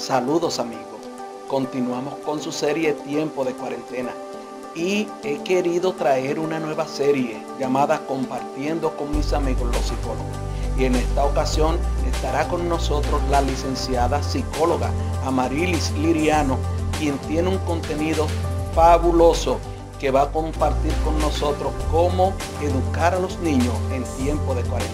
Saludos amigos, continuamos con su serie Tiempo de Cuarentena y he querido traer una nueva serie llamada Compartiendo con mis amigos los psicólogos. Y en esta ocasión estará con nosotros la licenciada psicóloga Amarilis Liriano, quien tiene un contenido fabuloso que va a compartir con nosotros cómo educar a los niños en tiempo de cuarentena.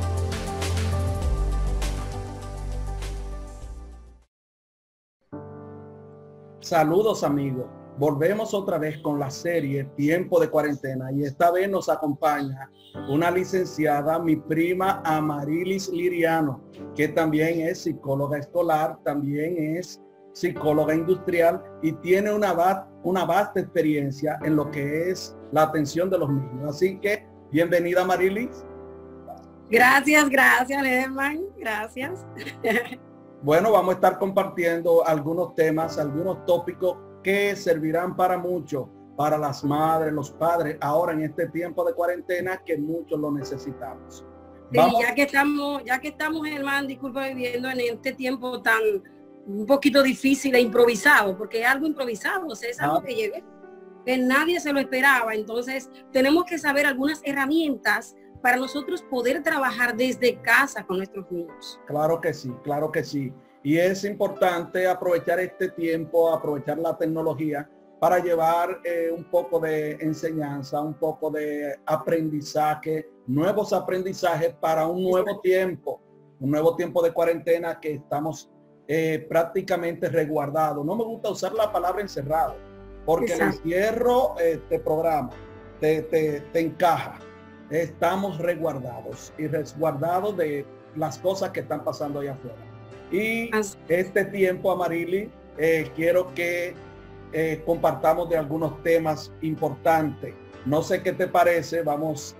Saludos amigos, volvemos otra vez con la serie Tiempo de Cuarentena y esta vez nos acompaña una licenciada, mi prima Amarilis Liriano, que también es psicóloga escolar, también es psicóloga industrial y tiene una vasta experiencia en lo que es la atención de los niños. Así que bienvenida Amarilis. Gracias, Lederman, gracias. Bueno, vamos a estar compartiendo algunos temas, algunos tópicos que servirán para mucho, para las madres, los padres, ahora en este tiempo de cuarentena que muchos lo necesitamos. Sí, ya que estamos, Germán, disculpa, viviendo en este tiempo tan un poquito difícil e improvisado, porque es algo improvisado, o sea, es algo que llegó, que nadie se lo esperaba. Entonces, tenemos que saber algunas herramientas para nosotros poder trabajar desde casa con nuestros niños. Claro que sí, claro que sí. Y es importante aprovechar este tiempo, aprovechar la tecnología para llevar un poco de enseñanza, un poco de aprendizaje, nuevos aprendizajes para un nuevo tiempo de cuarentena que estamos prácticamente resguardados. No me gusta usar la palabra encerrado, porque exacto, el encierro te programa, te encaja. Estamos resguardados y resguardados de las cosas que están pasando allá afuera. Y este tiempo, Amarilis, quiero que compartamos de algunos temas importantes. No sé qué te parece, vamos,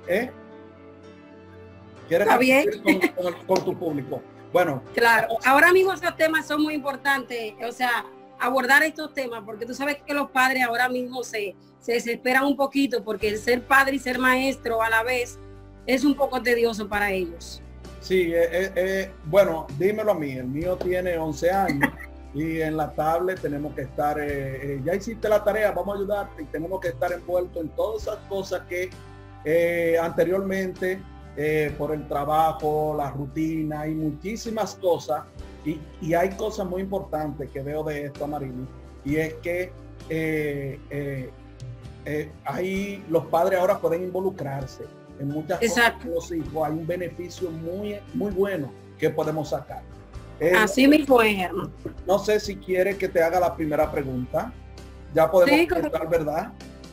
¿quieres compartir con tu público? Bueno. Claro, ahora mismo esos temas son muy importantes, o sea, abordar estos temas, porque tú sabes que los padres ahora mismo se desesperan un poquito, porque el ser padre y ser maestro a la vez es un poco tedioso para ellos. Sí, bueno, dímelo a mí, el mío tiene 11 años y en la tablet tenemos que estar, ya hiciste la tarea, vamos a ayudarte, y tenemos que estar envueltos en todas esas cosas que anteriormente por el trabajo, la rutina y muchísimas cosas, y hay cosas muy importantes que veo de esto, Amarilis, y es que ahí los padres ahora pueden involucrarse en muchas cosas con los hijos. Hay un beneficio muy bueno que podemos sacar. Así mismo es, hermano. No sé si quiere que te haga la primera pregunta. Ya podemos contestar, ¿verdad?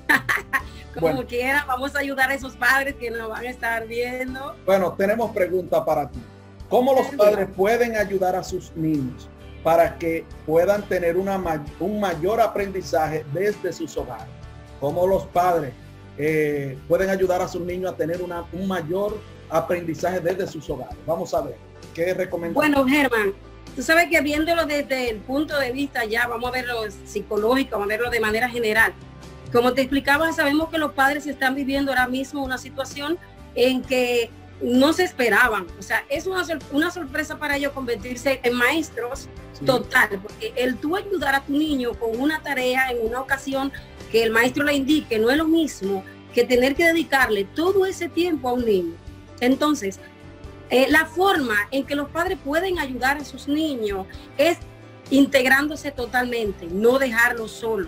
Como quiera, vamos a ayudar a esos padres que nos van a estar viendo. Bueno, tenemos pregunta para ti. ¿Cómo los padres pueden ayudar a sus niños para que puedan tener un mayor aprendizaje desde sus hogares? ¿Cómo los padres pueden ayudar a sus niños a tener un mayor aprendizaje desde sus hogares? Vamos a ver, ¿qué recomendamos? Bueno, Germán, tú sabes que viéndolo desde el punto de vista ya, vamos a verlo psicológico, vamos a verlo de manera general. Como te explicaba, sabemos que los padres están viviendo ahora mismo una situación en que no se esperaban. O sea, es una sorpresa para ellos convertirse en maestros total, porque el tú ayudar a tu niño con una tarea en una ocasión que el maestro le indique, no es lo mismo que tener que dedicarle todo ese tiempo a un niño. Entonces, la forma en que los padres pueden ayudar a sus niños es integrándose totalmente, no dejarlos solos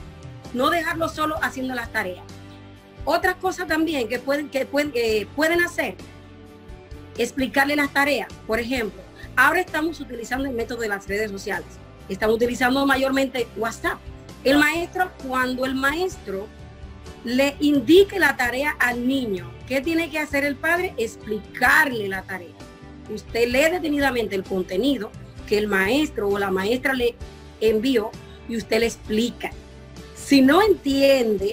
haciendo las tareas. Otra cosa también que pueden hacer, explicarle las tareas. Por ejemplo, ahora estamos utilizando el método de las redes sociales, estamos utilizando mayormente WhatsApp. Cuando el maestro le indique la tarea al niño, ¿qué tiene que hacer el padre? Explicarle la tarea. Usted lee detenidamente el contenido que el maestro o la maestra le envió y usted le explica. Si no entiende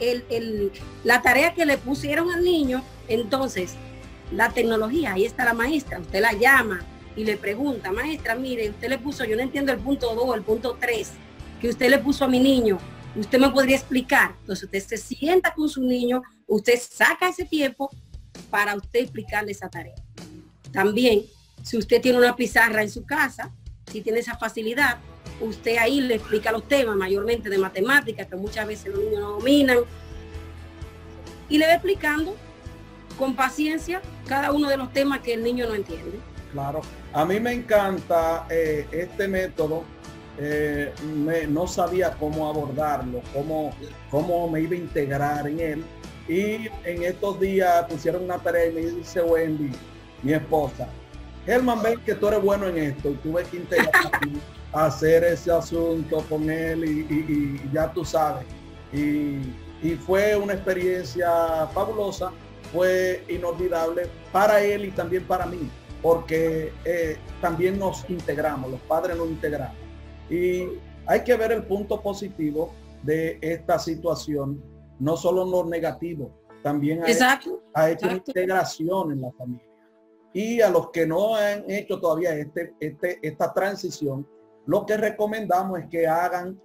la tarea que le pusieron al niño, entonces la tecnología, ahí está la maestra, usted la llama y le pregunta, maestra, mire, usted le puso, yo no entiendo el punto 2, el punto 3, que usted le puso a mi niño, usted me podría explicar. Entonces usted se sienta con su niño, usted saca ese tiempo para usted explicarle esa tarea. También, si usted tiene una pizarra en su casa, si tiene esa facilidad, usted ahí le explica los temas, mayormente de matemáticas, que muchas veces los niños no dominan, y le va explicando con paciencia cada uno de los temas que el niño no entiende. Claro, a mí me encanta este método. No sabía cómo abordarlo, cómo me iba a integrar en él, y en estos días pusieron una tarea y me dice Wendy, mi esposa, Germán, ven que tú eres bueno en esto, y tuve que integrarme a hacer ese asunto con él y ya tú sabes, y fue una experiencia fabulosa, fue inolvidable para él y también para mí, porque también nos integramos, los padres nos integramos. Y hay que ver el punto positivo de esta situación, no solo lo negativo, también ha hecho una integración en la familia. Y a los que no han hecho todavía esta transición, lo que recomendamos es que hagan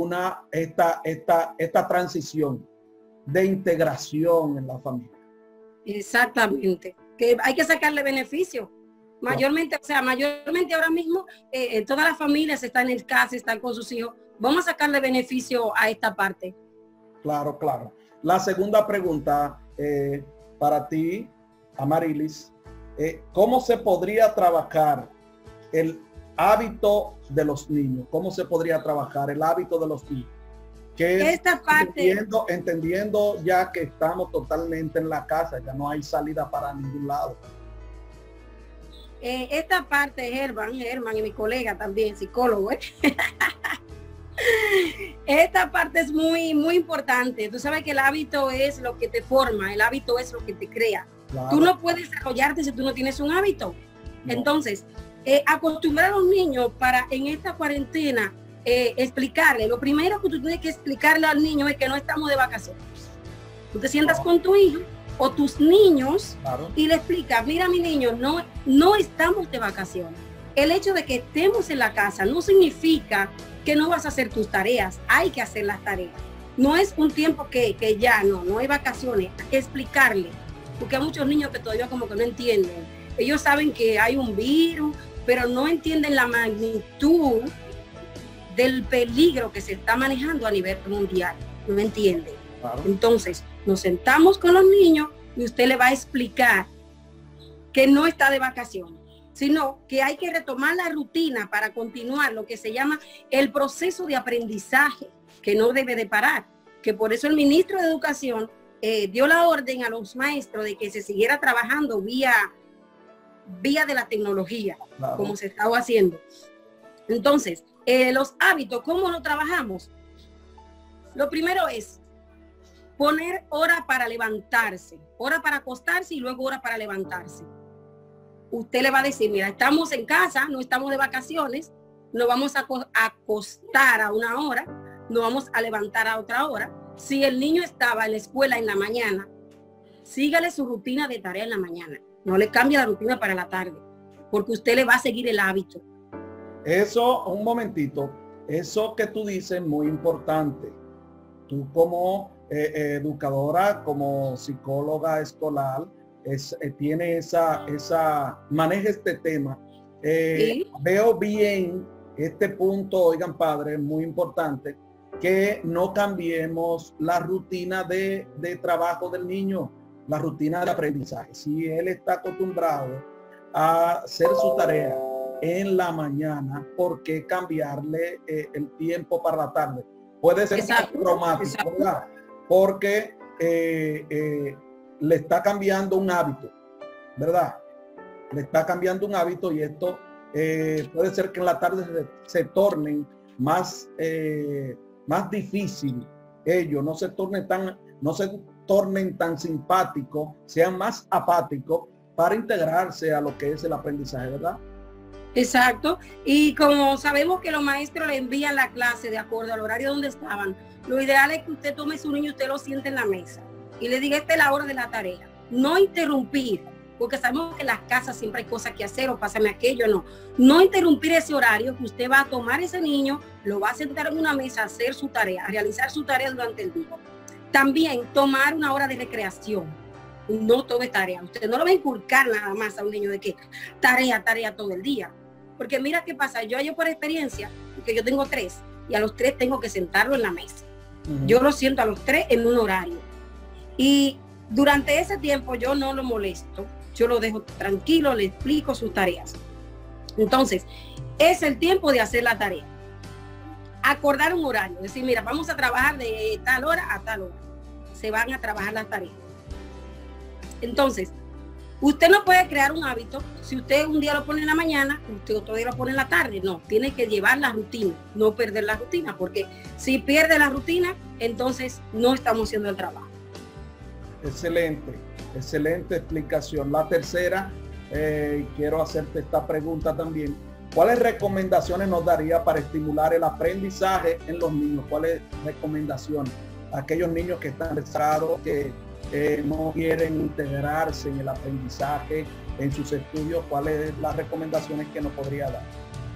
esta transición de integración en la familia. Exactamente, que hay que sacarle beneficio. Mayormente, o sea, mayormente ahora mismo todas las familias están en casa, están con sus hijos. Vamos a sacarle beneficio a esta parte. Claro, claro. La segunda pregunta para ti, Amarilis, ¿cómo se podría trabajar el hábito de los niños? ¿Cómo se podría trabajar el hábito de los niños? Que esta parte, entendiendo ya que estamos totalmente en la casa, ya no hay salida para ningún lado. Esta parte, Germán y mi colega también, psicólogo, esta parte es muy, muy importante. Tú sabes que el hábito es lo que te forma, el hábito es lo que te crea. Claro. Tú no puedes desarrollarte si tú no tienes un hábito. No. Entonces, acostumbrar a los niños para en esta cuarentena, explicarle, lo primero que tú tienes que explicarle al niño es que no estamos de vacaciones. Tú te sientas con tu hijo o tus niños, claro, y le explicas, mira mi niño, no estamos de vacaciones. El hecho de que estemos en la casa no significa que no vas a hacer tus tareas, hay que hacer las tareas. No es un tiempo que ya no hay vacaciones, hay que explicarle, porque hay muchos niños que todavía como que no entienden. Ellos saben que hay un virus, pero no entienden la magnitud del peligro que se está manejando a nivel mundial, no entienden. Claro. Entonces, nos sentamos con los niños y usted le va a explicar que no está de vacaciones, sino que hay que retomar la rutina para continuar lo que se llama el proceso de aprendizaje, que no debe de parar, que por eso el ministro de Educación dio la orden a los maestros de que se siguiera trabajando vía de la tecnología, claro, como se estaba haciendo. Entonces, los hábitos, ¿cómo lo trabajamos? Lo primero es poner hora para levantarse, hora para acostarse y luego hora para levantarse. Usted le va a decir, mira, estamos en casa, no estamos de vacaciones, nos vamos a acostar a una hora, nos vamos a levantar a otra hora. Si el niño estaba en la escuela en la mañana, sígale su rutina de tarea en la mañana. No le cambie la rutina para la tarde, porque usted le va a seguir el hábito. Eso, un momentito, eso que tú dices es muy importante. Tú como educadora, como psicóloga escolar, tiene maneja este tema. ¿Sí? Veo bien este punto, oigan padres, muy importante, que no cambiemos la rutina de trabajo del niño, la rutina de aprendizaje. Si él está acostumbrado a hacer su tarea en la mañana, ¿por qué cambiarle el tiempo para la tarde? Puede ser traumático, ¿verdad? Porque le está cambiando un hábito, ¿verdad? Le está cambiando un hábito y esto puede ser que en la tarde se tornen más difícil ellos, no se tornen tan simpáticos, sean más apáticos para integrarse a lo que es el aprendizaje, ¿verdad? Exacto, y como sabemos que los maestros le envían la clase de acuerdo al horario donde estaban, lo ideal es que usted tome su niño y usted lo siente en la mesa y le diga, esta es la hora de la tarea. No interrumpir, porque sabemos que en las casas siempre hay cosas que hacer o pásame aquello, no interrumpir ese horario que usted va a tomar ese niño, lo va a sentar en una mesa a hacer su tarea, a realizar su tarea durante el día. También tomar una hora de recreación, no todo es tarea. Usted no lo va a inculcar nada más a un niño de que tarea todo el día. Porque mira qué pasa, yo por experiencia, porque yo tengo 3, y a los 3 tengo que sentarlo en la mesa. Yo lo siento a los 3 en un horario. Y durante ese tiempo yo no lo molesto, yo lo dejo tranquilo, le explico sus tareas. Entonces, es el tiempo de hacer la tarea. Acordar un horario, decir, mira, vamos a trabajar de tal hora a tal hora. Se van a trabajar las tareas. Entonces, usted no puede crear un hábito, si usted un día lo pone en la mañana, usted otro día lo pone en la tarde. No, tiene que llevar la rutina, no perder la rutina, porque si pierde la rutina, entonces no estamos haciendo el trabajo. Excelente, excelente explicación. La tercera, quiero hacerte esta pregunta también. ¿Cuáles recomendaciones nos daría para estimular el aprendizaje en los niños? ¿Cuáles recomendaciones? Aquellos niños que están retrasados, que no quieren integrarse en el aprendizaje, en sus estudios, ¿cuáles son las recomendaciones que nos podría dar?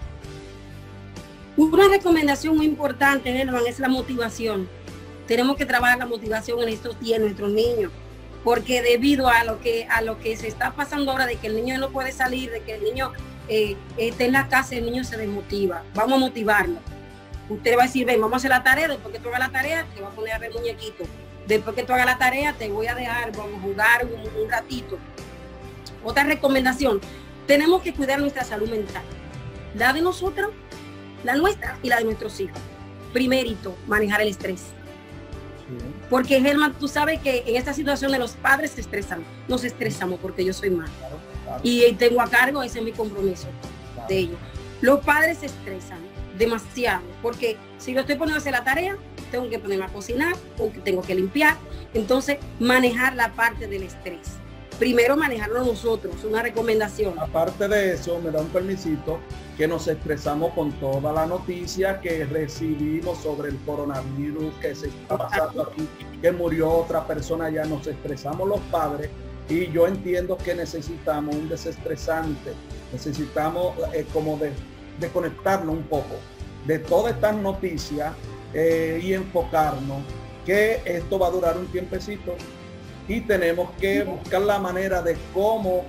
Una recomendación muy importante, Germán, es la motivación. Tenemos que trabajar la motivación en estos días en nuestros niños, porque debido a lo que se está pasando ahora, de que el niño no puede salir, de que el niño esté en la casa, el niño se desmotiva. Vamos a motivarlo. Usted va a decir, ven, vamos a hacer la tarea, después que tú hagas la tarea, te voy a poner a ver muñequito. Después que tú hagas la tarea, te voy a dejar, vamos a jugar un ratito. Otra recomendación, tenemos que cuidar nuestra salud mental. La de nosotros, la nuestra y la de nuestros hijos. Primerito, manejar el estrés. Porque, Germán, tú sabes que en esta situación de los padres se estresan. Nos estresamos porque yo soy madre. Claro. Y tengo a cargo, ese es mi compromiso de ellos. Los padres se estresan demasiado, porque si lo estoy poniendo a hacer la tarea, tengo que ponerme a cocinar, o tengo que limpiar. Entonces, manejar la parte del estrés. Primero, manejarlo nosotros, una recomendación. Aparte de eso, me da un permisito, que nos expresamos con toda la noticia que recibimos sobre el coronavirus, que se está pasando aquí, que murió otra persona, ya nos expresamos los padres, y yo entiendo que necesitamos un desestresante, necesitamos como de conectarnos un poco de todas estas noticias y enfocarnos que esto va a durar un tiempecito y tenemos que buscar la manera de cómo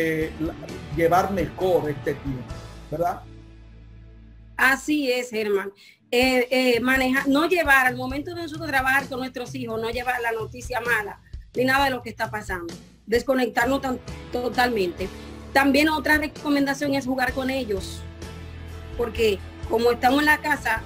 llevar mejor este tiempo, ¿verdad? Así es, Germán. Manejar, no llevar al momento de nosotros trabajar con nuestros hijos, no llevar la noticia mala ni nada de lo que está pasando, desconectarnos totalmente. También otra recomendación es jugar con ellos, porque como estamos en la casa,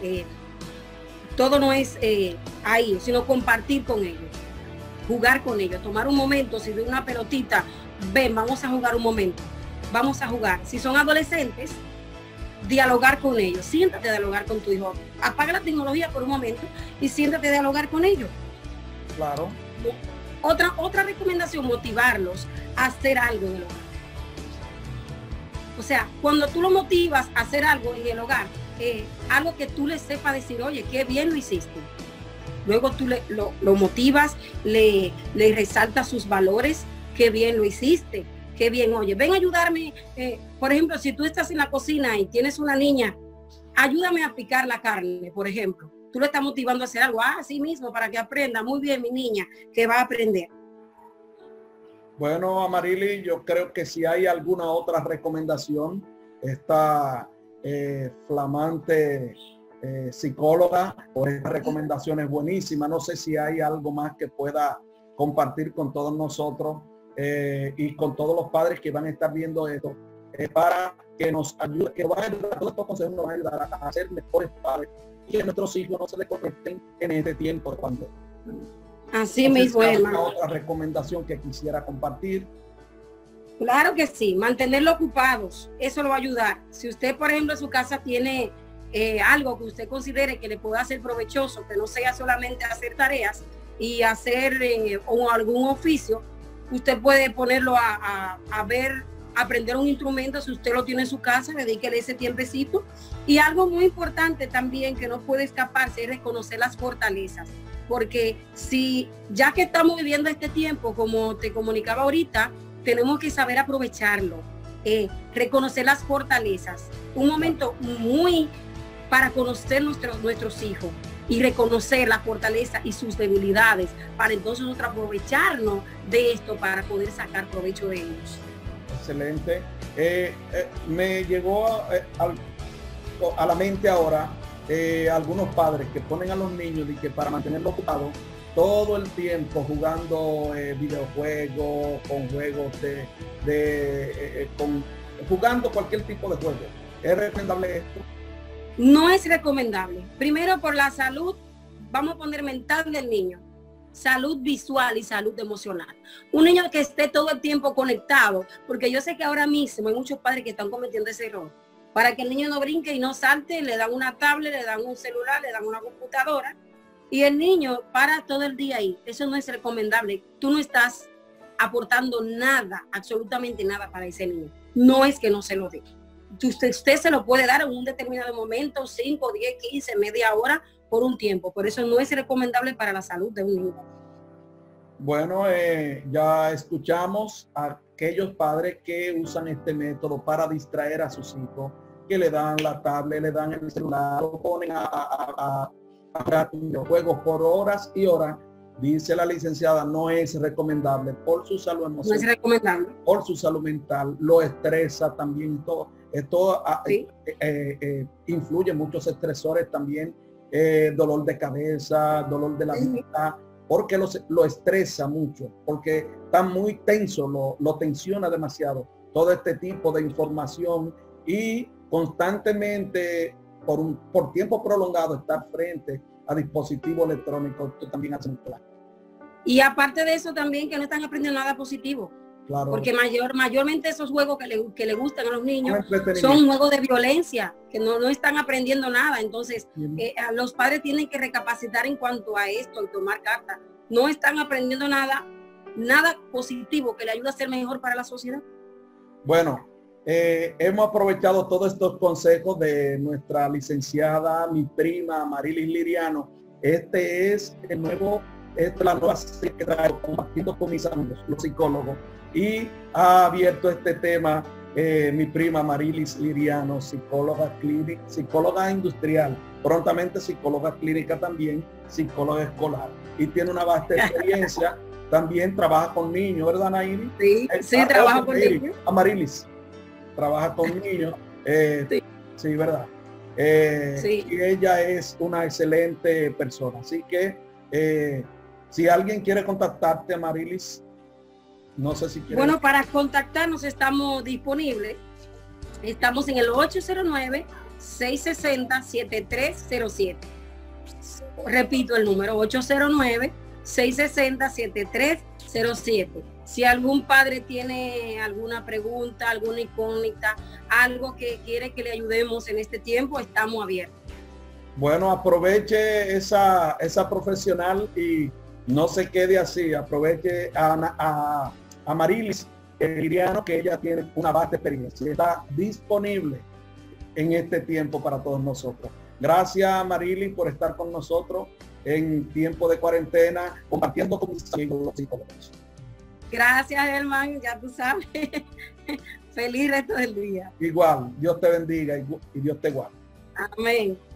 todo no es ahí, sino compartir con ellos, jugar con ellos, tomar un momento, si de una pelotita, ven, vamos a jugar un momento, vamos a jugar. Si son adolescentes, dialogar con ellos, siéntate a dialogar con tu hijo, apaga la tecnología por un momento y siéntate a dialogar con ellos. Claro. Otra recomendación, motivarlos a hacer algo en el hogar. O sea, cuando tú lo motivas a hacer algo en el hogar, algo que tú le sepas decir, oye, qué bien lo hiciste. Luego tú lo motivas, le resaltas sus valores, qué bien lo hiciste, qué bien, oye, ven a ayudarme. Por ejemplo, si tú estás en la cocina y tienes una niña, ayúdame a picar la carne, por ejemplo. Tú le estás motivando a hacer algo, así mismo, para que aprenda. Muy bien, mi niña, que va a aprender. Bueno, Amarili, yo creo que si hay alguna otra recomendación, esta flamante psicóloga, por esta recomendación es buenísima. No sé si hay algo más que pueda compartir con todos nosotros y con todos los padres que van a estar viendo esto, para que nos ayude, que van a ayudar, todos estos consejos nos van a ayudar a ser mejores padres y que nuestros hijos no se desconecten en este tiempo de pandemia. Así mismo, hermano. Otra recomendación que quisiera compartir. Claro que sí, mantenerlo ocupados, eso lo va a ayudar. Si usted, por ejemplo, en su casa tiene algo que usted considere que le pueda ser provechoso, que no sea solamente hacer tareas y hacer o algún oficio, usted puede ponerlo a ver, aprender un instrumento. Si usted lo tiene en su casa, dedíquele ese tiempecito. Y algo muy importante también que no puede escaparse es reconocer las fortalezas, porque si ya que estamos viviendo este tiempo, como te comunicaba ahorita, tenemos que saber aprovecharlo, reconocer las fortalezas, un momento muy para conocer nuestros hijos y reconocer la fortaleza y sus debilidades, para entonces nosotros aprovecharnos de esto para poder sacar provecho de ellos. excelente. Me llegó a la mente ahora algunos padres que ponen a los niños y que para mantenerlos ocupados todo el tiempo jugando videojuegos, con juegos jugando cualquier tipo de juego. ¿Es recomendable esto? No es recomendable. Primero, por la salud, vamos a poner mental del niño, salud visual y salud emocional. Un niño que esté todo el tiempo conectado, porque yo sé que ahora mismo hay muchos padres que están cometiendo ese error. Para que el niño no brinque y no salte, le dan una tablet, le dan un celular, le dan una computadora y el niño para todo el día ahí. Eso no es recomendable. Tú no estás aportando nada, absolutamente nada para ese niño. No es que no se lo dé. Usted se lo puede dar en un determinado momento, 5, 10, 15, media hora, por un tiempo. Por eso no es recomendable para la salud de un niño. Bueno, ya escuchamos a aquellos padres que usan este método para distraer a sus hijos, que le dan la tablet, le dan el celular, lo ponen a jugar videojuegos por horas y horas. Dice la licenciada, no es recomendable por su salud emocional. No es recomendable. Por su salud mental, lo estresa también, todo. Esto ¿sí? Influye muchos estresores también, dolor de cabeza, dolor de la vista, porque lo estresa mucho, porque está muy tenso, lo tensiona demasiado todo este tipo de información y constantemente por tiempo prolongado estar frente a dispositivos electrónicos, esto también hace mucho daño. Y aparte de eso también que no están aprendiendo nada positivo. Claro. Porque mayormente esos juegos que le gustan a los niños son juegos de violencia, que no están aprendiendo nada. Entonces, los padres tienen que recapacitar en cuanto a esto y tomar carta. No están aprendiendo nada positivo que le ayude a ser mejor para la sociedad. Bueno, hemos aprovechado todos estos consejos de nuestra licenciada, mi prima Marilis Liriano. Este es la nueva serie que traigo compartiendo con mis amigos, los psicólogos. Y ha abierto este tema mi prima Marilis Liriano, psicóloga clínica, psicóloga industrial, prontamente psicóloga clínica también, psicóloga escolar. Y tiene una vasta experiencia, también trabaja con niños, ¿verdad, Nairi? Sí, trabaja con niños. Marilis trabaja con niños, sí, ¿verdad? Sí. Y ella es una excelente persona. Así que si alguien quiere contactarte, Marilis, no sé si quiere. Bueno, para contactarnos estamos disponibles. Estamos en el 809-660-7307. Repito el número, 809-660-7307. Si algún padre tiene alguna pregunta, alguna incógnita, algo que quiere que le ayudemos en este tiempo, estamos abiertos. Bueno, aproveche esa profesional y no se quede así. Aproveche a Marilis Liriano, que ella tiene una vasta experiencia. Está disponible en este tiempo para todos nosotros. Gracias, Marilis, por estar con nosotros en tiempo de cuarentena, compartiendo con mis amigos los psicólogos. Gracias, Germán, ya tú sabes. Feliz resto del día. Igual, Dios te bendiga y Dios te guarde. Amén.